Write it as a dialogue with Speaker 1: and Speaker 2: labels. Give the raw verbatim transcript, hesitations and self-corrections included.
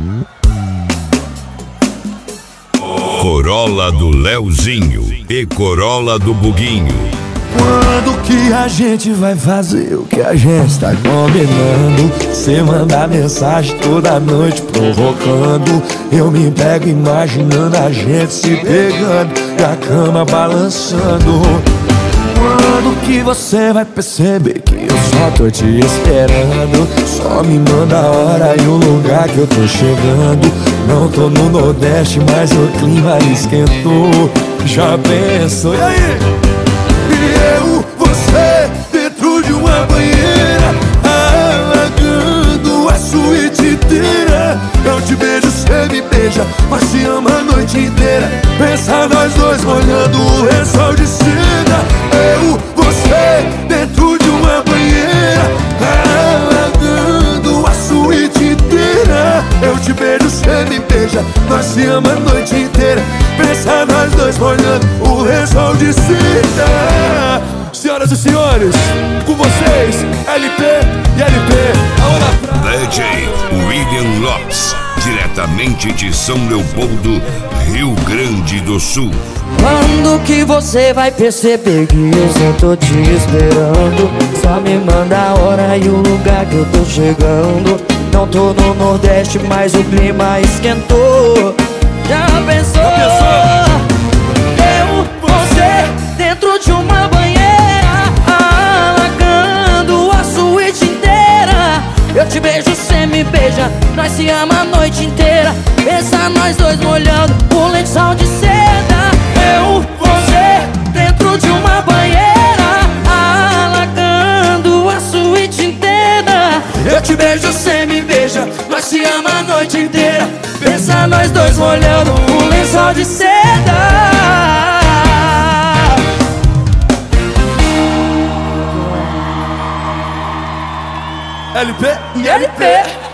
Speaker 1: Corolla do Leozinho e Corolla do Buguinho.
Speaker 2: Quando que a gente vai fazer o que a gente tá combinando? Cê manda mensagem toda noite provocando. Eu me pego imaginando a gente se pegando e a cama balançando. Quando que você vai perceber que eu só tô te esperando? Só me manda a hora e o lugar que eu tô chegando. Não tô no Nordeste, mas o clima esquentou. Já pensou? E aí? E eu, você, dentro de uma banheira, alagando a suíte inteira. Eu te beijo, cê me beija, mas te ama a noite inteira. Pensa nós dois molhando o lençol de seda. Eu, você, dentro de uma banheira, alagando a suíte inteira. Eu te beijo, cê me beija, nós te ama a noite inteira. Pensa nós dois molhando o lençol de seda. Senhoras e senhores, com vocês, L P e L P.
Speaker 1: D J William Lopes, diretamente de São Leopoldo, Rio Grande do Sul.
Speaker 3: Quando que você vai perceber que eu só tô te esperando? Só me manda a hora e o lugar que eu tô chegando. Não tô no Nordeste, mas o clima esquentou. Já pensou?
Speaker 2: Já pensou?
Speaker 3: Eu, você, dentro de uma banheira, alagando a suíte inteira. Eu te beijo, cê me beija, nós se ama a noite inteira. Pensa nós dois molhando o lençol de seda. Eu, você, dentro de uma banheira, alagando a suíte inteira. Eu te beijo, cê me beija, nós se ama a noite inteira. Pensa nós dois molhando o lençol de seda.
Speaker 2: L P
Speaker 3: E L P.